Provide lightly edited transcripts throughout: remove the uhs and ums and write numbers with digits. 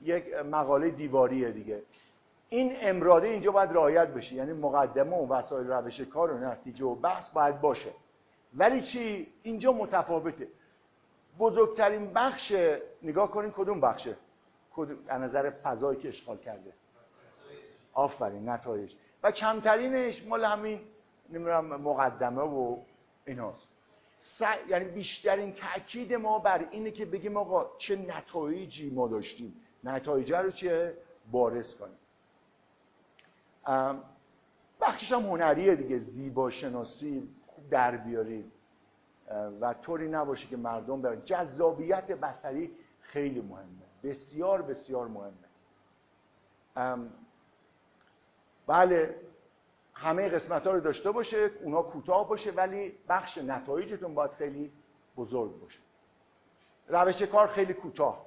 یک مقاله دیواریه دیگه. این امراده اینجا باید رعایت بشه، یعنی مقدمه و وسایل روش کار و نتیجه و بحث باید باشه. ولی چی؟ اینجا متفاوته. بزرگترین بخش، نگاه کنین کدوم بخشه؟ از نظر فضایی که اشغال کرده. آفرین، نتایج. و کمترینش مال همین نمیدونم مقدمه و ایناست. یعنی بیشترین تاکید ما بر اینه که بگیم آقا چه نتایجی ما داشتیم، نتایج رو چه بارز کنیم. بخشش هم هنریه دیگه، زیبا شناسی در بیاریم و طوری نباشه که مردم برن. جذابیت بصری خیلی مهمه، بسیار بسیار مهمه. بله همه قسمت‌ها رو داشته باشه، اونا کوتاه باشه، ولی بخش نتایجتون باید خیلی بزرگ باشه. روش کار خیلی کوتاه.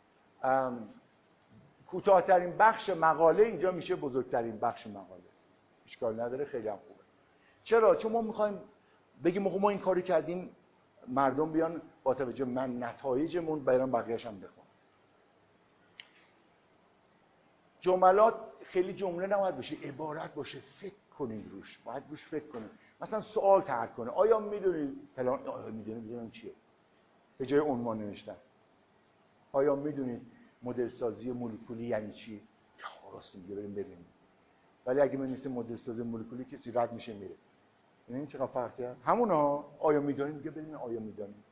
کوتاه‌ترین بخش مقاله اینجا میشه بزرگترین بخش مقاله. اشکال نداره، خیلی هم خوبه. چرا؟ چون ما می‌خوایم بگیم ما این کاری کردیم، مردم بیان با توجه من نتایجمون برام بقیه‌اش هم بخونن. جملات خیلی جمله نباید باشه، عبارت باشه، فکر کنین روش، باید روش فکر کنین. مثلا سوال طرح کنه، آیا میدونید فلان، آیا میدونید چیه؟ به جای عنوان نوشتن. آیا میدونید مدل سازی مولکولی یعنی چی؟ راست میگه، بریم ببینیم. ولی اگه من مثل مدل سازی مولکولی کسی رد میشه میره. این چقدر فرقه؟ همونا آیا میدونید؟ میگه ببین آیا میدونید.